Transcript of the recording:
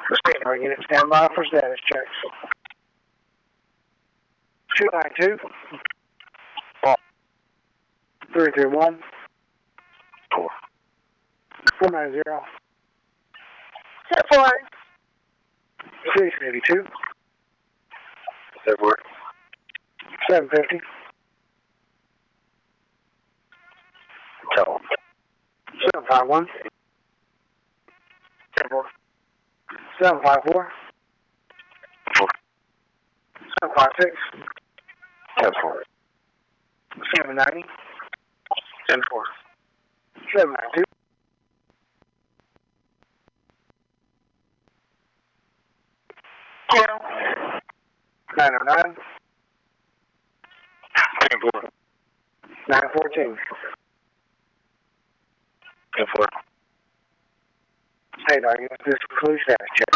Our unit stand by for status checks. 292 331 490 Set 4. 682 Set 4. 750 Tell 751 754 756 10 4. 790 10 4. 792 909 10 4. 914. 10 4. Hey, dog, this concludes status check.